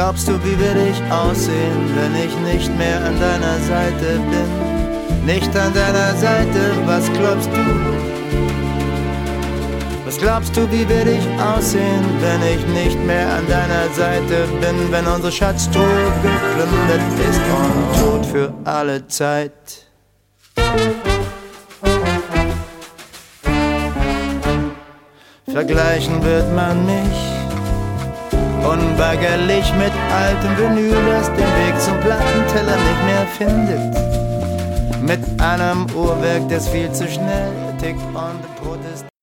glaubst du, wie werde ich aussehen, wenn ich nicht mehr an deiner Seite bin? Nicht an deiner Seite, was glaubst du? Was glaubst du, wie werde ich aussehen, wenn ich nicht mehr an deiner Seite bin? Wenn unsere Schatztruhe geplündert ist und tot für alle Zeit. Vergleichen wird man mich unweigerlich mit altem Vinyl, das den Weg zum Plattenteller nicht mehr findet. Mit einem Uhrwerk, das viel zu schnell tickt und protestiert.